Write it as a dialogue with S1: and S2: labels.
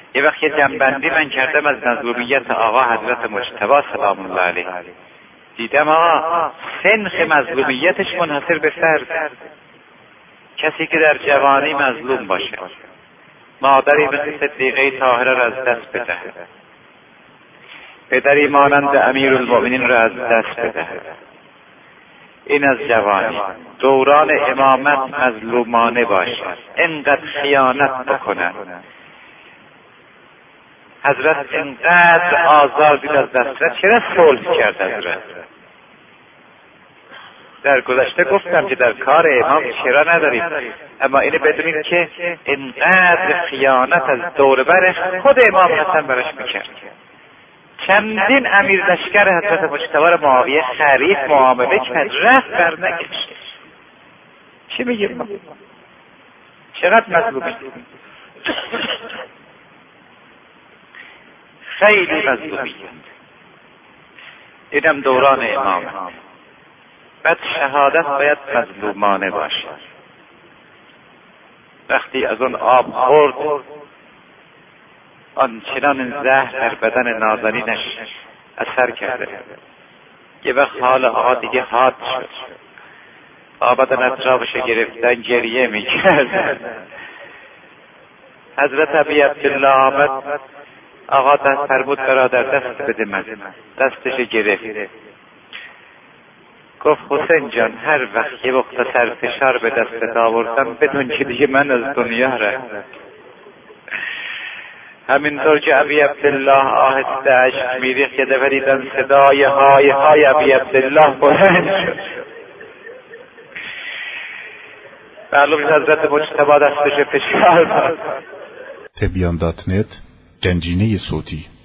S1: یه وقت یه جنبندی من کردم از مظلومیت آقا حضرت مجتبی سلام الله علیه. دیدم آقا سنخ مظلومیتش منحصر به فرد. کسی که در جوانی مظلوم باشه، مادری مثل صدیقه طاهره را از دست بدهد، پدری مانند امیرالمؤمنین را از دست بدهد، این از جوانی. دوران امامت مظلومانه باشد، اینقدر خیانت بکنند. حضرت اینقدر آزار دید از دسترس، چرا صلح کرد حضرت؟ در گذشته گفتم که در کار امام چرا نداریم، اما اینو بدونید که اینقدر خیانت از دور بر خود امام حسن براش میکرد. چندین امیر لشکر حضرت مجتبی را معاویه خرید، معامله کرد، رفت برنگشت. چی میگیم ما؟ چقدر مظلومی؟ خیلی مظلومی. اینم دوران امام. بعد شهادت باید مظلومانه باشه. وقتی از اون آب خورد، آنچنان زهر در بدن نازنینش اثر کرده. یه وقت حال آقا دیگه حاد شد، آبادان اطرافش گرفتن گریه میکرد. حضرت ابی عبدالله آمد، آقا دست فرمود برادر دست بده من. دستش گرفت، گفت حسین جان هر وقت یه مختصر فشار به دستت آوردم بدون که دیگه من از دنیا رفتم. همینطور که ابی عبدالله آهسته اشک میریخت که دفعه دیدن صدای های های ابی عبدالله بلند شد. معلوم حضرت مجتبی دستش فشار داد.
S2: تبیان.net گنجینه صوتی